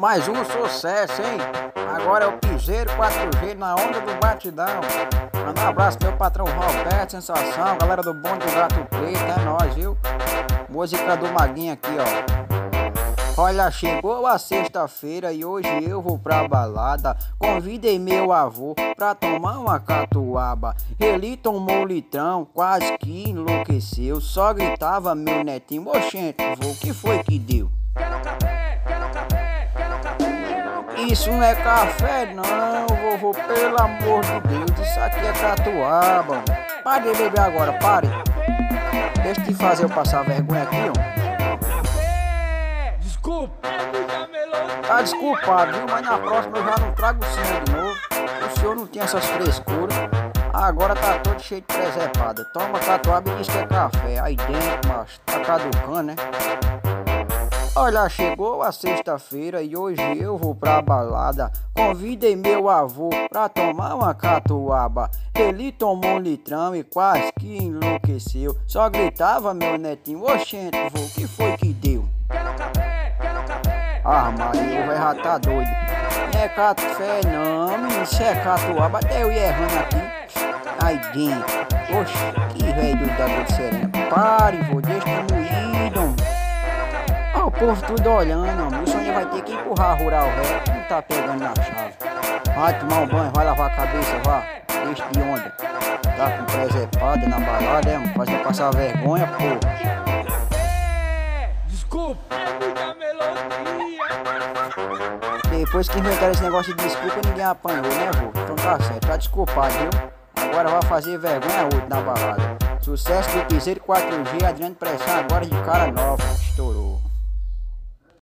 Mais um sucesso, hein? Agora é o Piseiro 4G na onda do batidão. Manda um abraço pro meu patrão Roberto, sensação, galera do bonde do Gato Preto, é nóis, viu? Música do Maguinho aqui, ó. Olha, chegou a sexta-feira e hoje eu vou pra balada. Convidei meu avô pra tomar uma catuaba. Ele tomou litrão, quase que enlouqueceu. Só gritava meu netinho: oxente, vô, o que foi que deu? Quero café, quero café, quero café. Isso não é café não, vovô, pelo amor de Deus, isso aqui é catuaba. Pare de beber agora, pare. Deixa de fazer eu passar vergonha aqui, ó. Desculpa, é muita melodia. Tá desculpado, viu? Mas na próxima eu já não trago o senhor de novo. O senhor não tem essas frescuras. Agora tá todo cheio de presepada. Toma catuaba e diz que é café. Aí dentro, macho, tá caducando, né? Olha, chegou a sexta-feira e hoje eu vou pra balada. Convidei meu avô pra tomar uma catuaba. Ele tomou um litrão e quase que enlouqueceu. Só gritava meu netinho: oxente, vô, o que foi que deu? Quero café, quero café. Ah, Maria, o velho já tá doido. Não é café não, menino, isso é catuaba. Até eu ia errando aqui. Aí dentro. Oxe, que velho doido da dor de serena. Pare, vô, deixa de moído. Ó, o povo tudo olhando, homem. O senhor vai ter que empurrar a rural, velho. Não tá pegando na chave. Vai tomar um banho, vai lavar a cabeça, vá. Deixa de onda. Tá com presepada na balada, é, mano. Faz passar vergonha, pô. Desculpa, é muita melodia. Depois que inventaram esse negócio de desculpa, ninguém apanhou, né, vô? Então tá certo, tá desculpado, viu? Agora vai fazer vergonha outro na balada. Sucesso do Piseiro 4G, Adriano Pressão agora de cara nova.